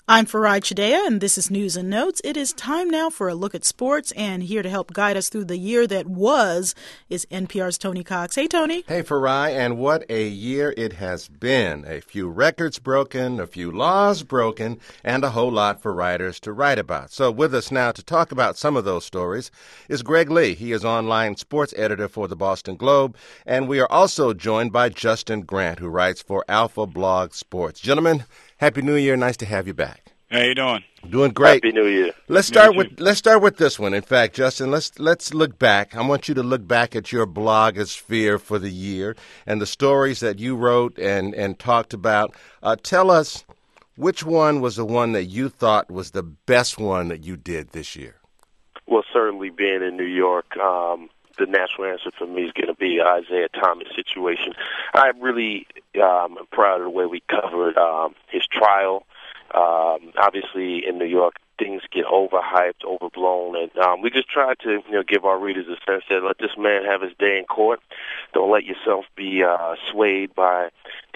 I'm Farai Chidea, and this is News and Notes. It is time now for a look at sports, and here to help guide us through the year that was is NPR's Tony Cox. Hey, Tony. Hey, Farai, and what a year it has been. A few records broken, a few laws broken, and a whole lot for writers to write about. So with us now to talk about some of those stories is Greg Lee. He is online sports editor for the Boston Globe, and we are also joined by Justin Grant, who writes for Alpha Blog Sports. Gentlemen, Happy New Year. Nice to have you back. How you doing? Doing great. Happy New Year. Let's start with this one. In fact, Justin, let's look back. I want you to look back at your blogosphere for the year and the stories that you wrote and talked about. Tell us which one was the one that you thought was the best one that you did this year. Well, certainly being in New York, the natural answer for me is going to be Isaiah Thomas situation. I really am proud of the way we covered his trial. Obviously, in New York, things get overhyped, overblown, and we just tried to, give our readers a sense that let this man have his day in court. Don't let yourself be swayed by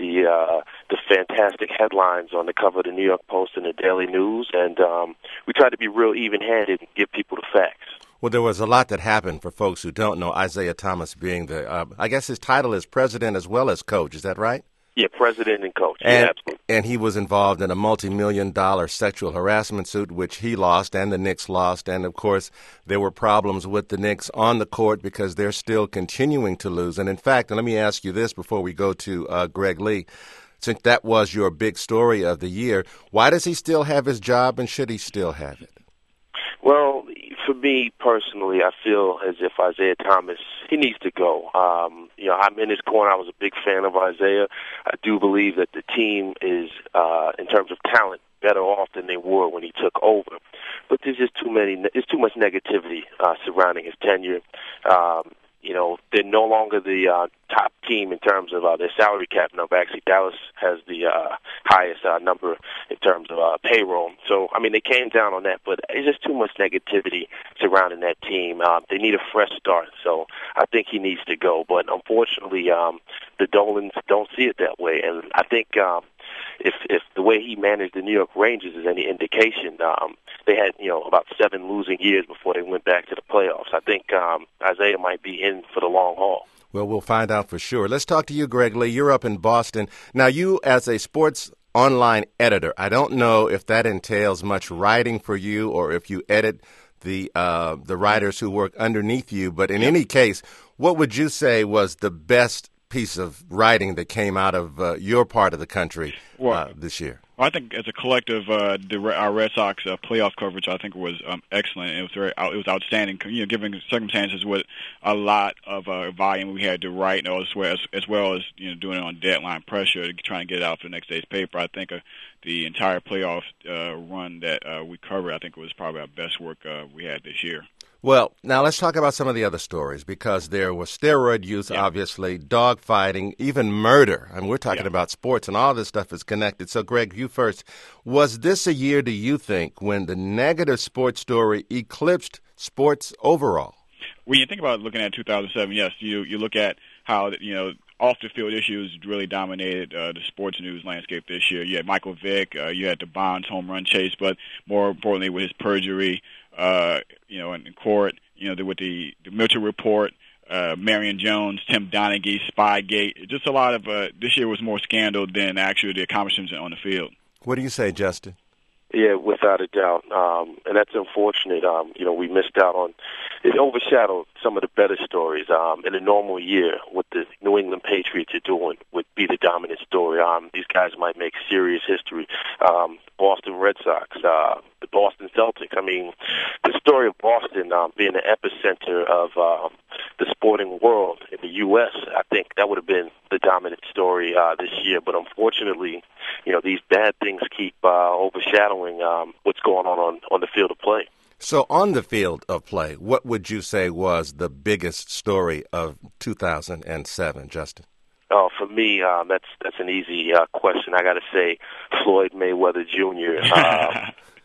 the fantastic headlines on the cover of the New York Post and the Daily News, and we tried to be real even-handed and give people the facts. Well, there was a lot that happened for folks who don't know. Isaiah Thomas being I guess his title is president as well as coach. Is that right? Yeah, president and coach. Yeah, absolutely. And he was involved in a multi-million-dollar sexual harassment suit, which he lost and the Knicks lost. And, of course, there were problems with the Knicks on the court because they're still continuing to lose. And, in fact, let me ask you this before we go to Greg Lee. Since that was your big story of the year, why does he still have his job and should he still have it? Well, for me personally, I feel as if Isaiah Thomas, he needs to go. I'm in his corner. I was a big fan of Isaiah. I do believe that the team is, in terms of talent, better off than they were when he took over. But there's just there's too much negativity surrounding his tenure. They're no longer the top team in terms of their salary cap number. Actually, Dallas has the highest number in terms of payroll. So, they came down on that, but it's just too much negativity surrounding that team. They need a fresh start, so I think he needs to go. But unfortunately, the Dolans don't see it that way, and I think if the way he managed the New York Rangers is any indication, they had about 7 losing years before they went back to the playoffs. I think Isaiah might be in for the long haul. Well, we'll find out for sure. Let's talk to you, Greg Lee. You're up in Boston. Now, you as a sports online editor, I don't know if that entails much writing for you or if you edit the writers who work underneath you. But in any case, what would you say was the best piece of writing that came out of your part of the country this year? Well, I think as a collective, our Red Sox playoff coverage, I think was excellent. It was outstanding. Given the circumstances with a lot of volume we had to write, as well as doing it on deadline pressure to try and get it out for the next day's paper. I think the entire playoff run that we covered, I think it was probably our best work we had this year. Well, now let's talk about some of the other stories because there was steroid use, obviously, dogfighting, even murder. And we're talking about sports and all this stuff is connected. So, Greg, you first. Was this a year, do you think, when the negative sports story eclipsed sports overall? When you think about looking at 2007, yes, you look at how, off-the-field issues really dominated the sports news landscape this year. You had Michael Vick, you had the Bonds home run chase, but more importantly with his perjury, in court, with the Mitchell report, Marion Jones, Tim Donaghy, Spygate. Just a lot of this year was more scandal than actually the accomplishments on the field. What do you say, Justin? Yeah, without a doubt, and that's unfortunate. We missed out on it. Overshadowed some of the better stories. In a normal year, what the New England Patriots are doing would be the dominant story. These guys might make serious history. Boston Red Sox, the Boston Celtics. The story of Boston being the epicenter of the sporting world in the U.S., I think that would have been the dominant story this year. But unfortunately, these bad things keep overshadowing what's going on the field of play. So on the field of play, what would you say was the biggest story of 2007, Justin? Oh, for me, that's an easy question. I got to say, Floyd Mayweather Jr.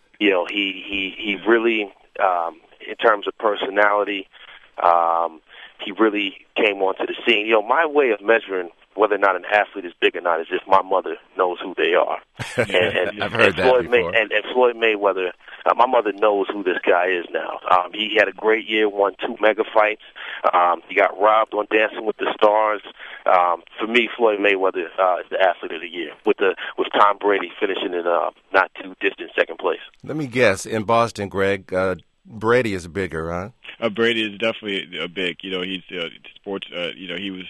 He really, in terms of personality, he really came onto the scene. My way of measuring whether or not an athlete is big or not is if my mother knows who they are. I've heard that before. And Floyd Mayweather, my mother knows who this guy is now. He had a great year, won 2 mega fights. He got robbed on Dancing with the Stars. For me, Floyd Mayweather is the athlete of the year, with Tom Brady finishing in not too distant second place. Let me guess, in Boston, Greg, Brady is bigger, huh? Brady is definitely a big. He's sports. He was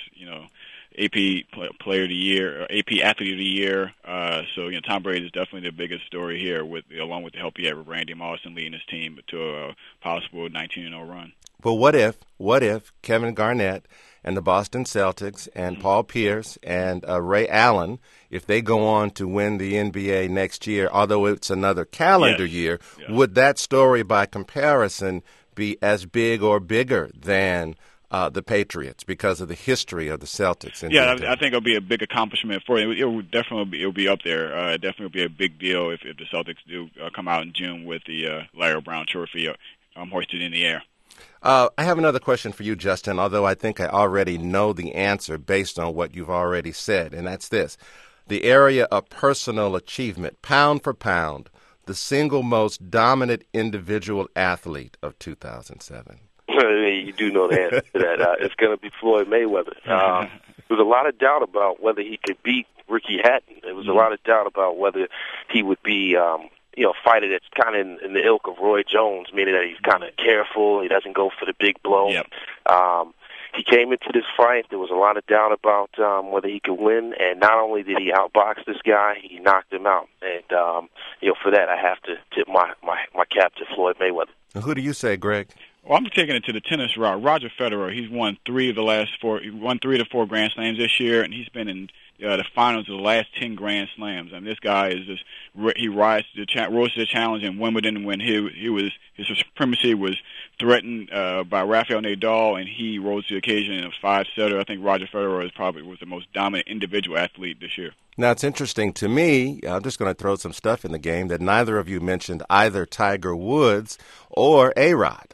AP Player of the Year, AP Athlete of the Year. So Tom Brady is definitely the biggest story here, along with the help he had with Randy Moss and leading his team to a possible 19-0 run. But what if Kevin Garnett and the Boston Celtics and Paul Pierce and Ray Allen, if they go on to win the NBA next year, although it's another calendar year, would that story by comparison be as big or bigger than the Patriots because of the history of the Celtics? I think it'll be a big accomplishment for it. It'll be up there. Definitely will be a big deal if the Celtics do come out in June with the Larry Brown Trophy hoisted in the air. I have another question for you, Justin, although I think I already know the answer based on what you've already said, and that's this. The area of personal achievement, pound for pound, the single most dominant individual athlete of 2007. You do know the answer to that. It's going to be Floyd Mayweather. There was a lot of doubt about whether he could beat Ricky Hatton. There was a lot of doubt about whether he would be fighter that's kind of in the ilk of Roy Jones, meaning that he's kind of careful, he doesn't go for the big blow. Yep. He came into this fight, there was a lot of doubt about whether he could win, and not only did he outbox this guy, he knocked him out. And, for that, I have to tip my cap to Floyd Mayweather. Who do you say, Greg? Well, I'm taking it to the tennis route. Roger Federer, he's won 3 of the 4 Grand Slams this year, and he's been in the finals of the last 10 Grand Slams. I mean, this guy is he rose to the challenge in Wimbledon when his supremacy was threatened by Rafael Nadal, and he rose to the occasion in a 5-setter. I think Roger Federer was the most dominant individual athlete this year. Now, it's interesting to me, I'm just going to throw some stuff in the game, that neither of you mentioned either Tiger Woods or A-Rod.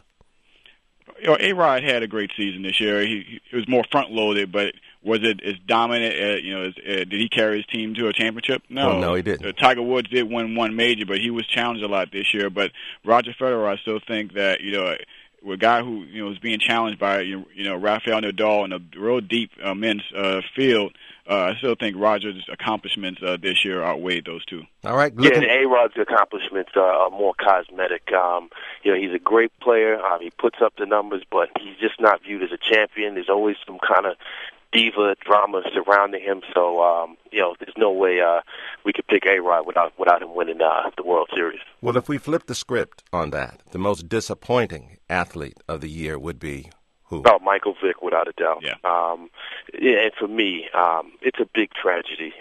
A-Rod had a great season this year. He was more front-loaded, but was it as dominant? Did he carry his team to a championship? No. No, he didn't. Tiger Woods did win one major, but he was challenged a lot this year. But Roger Federer, I still think that a guy who was being challenged by Rafael Nadal in a real deep men's field. I still think Roger's accomplishments this year outweighed those two. All right. And A-Rod's accomplishments are more cosmetic. He's a great player. He puts up the numbers, but he's just not viewed as a champion. There's always some kind of diva drama surrounding him. So, there's no way we could pick A-Rod without him winning the World Series. Well, if we flip the script on that, the most disappointing athlete of the year would be who? Oh, Michael Vick, without a doubt. Yeah. And for me, it's a big tragedy.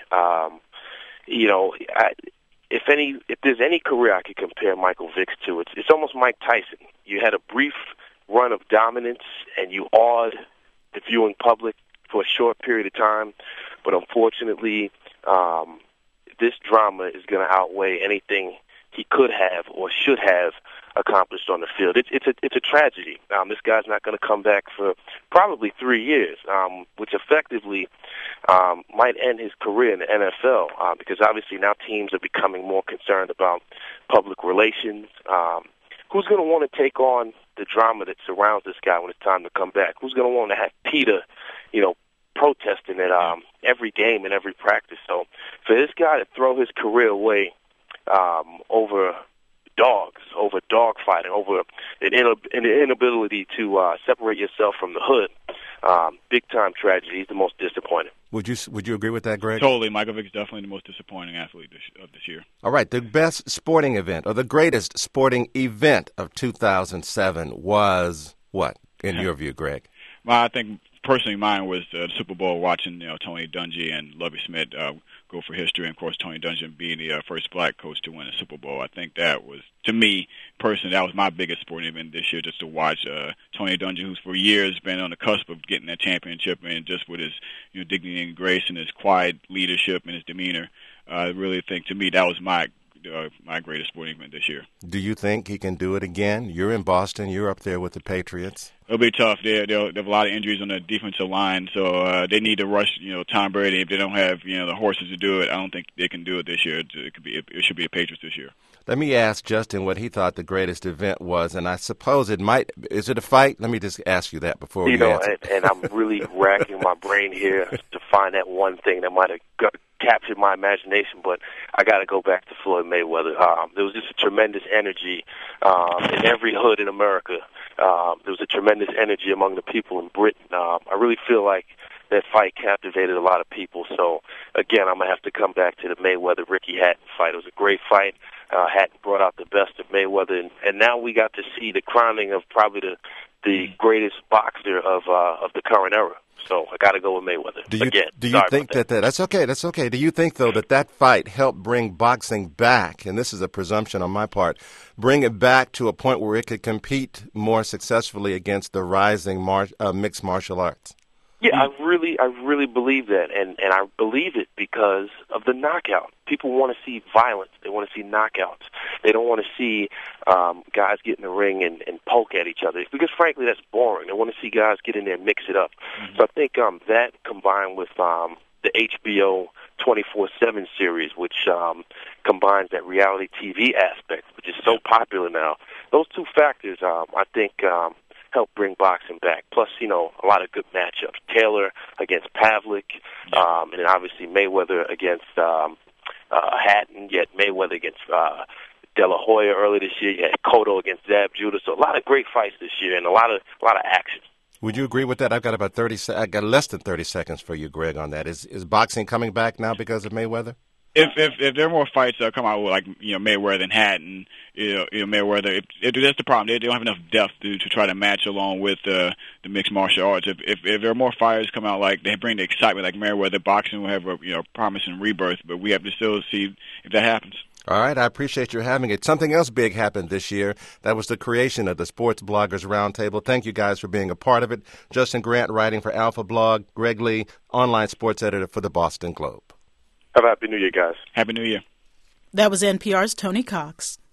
If there's any career I could compare Michael Vick's to, it's almost Mike Tyson. You had a brief run of dominance, and you awed the viewing public for a short period of time. But unfortunately, this drama is going to outweigh anything he could have or should have accomplished on the field. It's a tragedy. This guy's not going to come back for probably 3 years, which effectively might end his career in the NFL because obviously now teams are becoming more concerned about public relations. Who's going to want to take on the drama that surrounds this guy when it's time to come back? Who's going to want to have PETA, protesting at every game and every practice? So for this guy to throw his career away over dog fighting, over an inability to separate yourself from the hood, big time tragedy. He's the most disappointing. Would you agree with that, Greg? Totally. Michael Vick's definitely the most disappointing athlete of this year. All right. The best sporting event or the greatest sporting event of 2007 was what, in your view, Greg? Well, I think personally mine was the Super Bowl, watching Tony Dungy and Lovie Smith go for history, and of course Tony Dungy being the first black coach to win a Super Bowl. I think that was, to me personally, that was my biggest sporting event this year, just to watch Tony Dungy, who's for years been on the cusp of getting that championship, and just with his dignity and grace and his quiet leadership and his demeanor. I really think, to me, that was my my greatest sporting event this year. Do you think he can do it again? You're in Boston. You're up there with the Patriots. It'll be tough. They have a lot of injuries on the defensive line, so they need to rush. Tom Brady. If they don't have the horses to do it, I don't think they can do it this year. It should be a Patriots this year. Let me ask Justin what he thought the greatest event was, and I suppose it might. Is it a fight? Let me just ask you that before we answer. And I'm really racking my brain here to find that one thing that might have captured my imagination, but I got to go back to Floyd Mayweather. There was just a tremendous energy in every hood in America. There was a tremendous energy among the people in Britain. I really feel like that fight captivated a lot of people. So, again, I'm going to have to come back to the Mayweather-Ricky Hatton fight. It was a great fight. Hatton brought out the best of Mayweather, and now we got to see the crowning of probably the greatest boxer of the current era. So I got to go with Mayweather. Do you think that that's okay? That's okay. Do you think, though, that fight helped bring boxing back, and this is a presumption on my part, bring it back to a point where it could compete more successfully against the rising mixed martial arts? Yeah, I really believe that, and I believe it because of the knockout. People want to see violence. They want to see knockouts. They don't want to see guys get in the ring and poke at each other because, frankly, that's boring. They want to see guys get in there and mix it up. Mm-hmm. So I think that combined with the HBO 24/7 series, which combines that reality TV aspect, which is so popular now, those two factors, I think, help bring boxing back. Plus, a lot of good matchups. Taylor against Pavlik, and then obviously Mayweather against Hatton, yet Mayweather against De La Hoya earlier this year. You had Cotto against Zab Judah. So a lot of great fights this year and a lot of action. Would you agree with that? I've got about I got less than 30 seconds for you, Greg, on that. Is boxing coming back now because of Mayweather? If there are more fights that come out with Mayweather and Hatton, Mayweather, that's the problem. They don't have enough depth to try to match along with the mixed martial arts. If there are more fighters come out, like they bring the excitement, like Mayweather, boxing will have a promising rebirth, but we have to still see if that happens. All right, I appreciate your having it. Something else big happened this year. That was the creation of the Sports Bloggers Roundtable. Thank you guys for being a part of it. Justin Grant, writing for Alpha Blog. Greg Lee, online sports editor for the Boston Globe. Have a Happy New Year, guys. Happy New Year. That was NPR's Tony Cox.